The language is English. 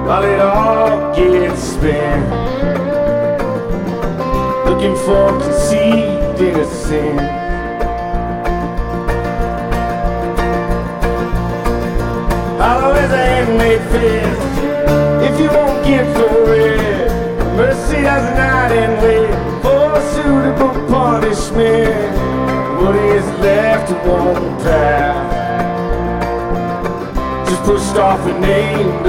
while it all gets spent, looking for conceived innocence. Hollow as a handmade fist, if you won't get for it, mercy does not end with for suitable punishment. What is left won't pass, just pushed off and named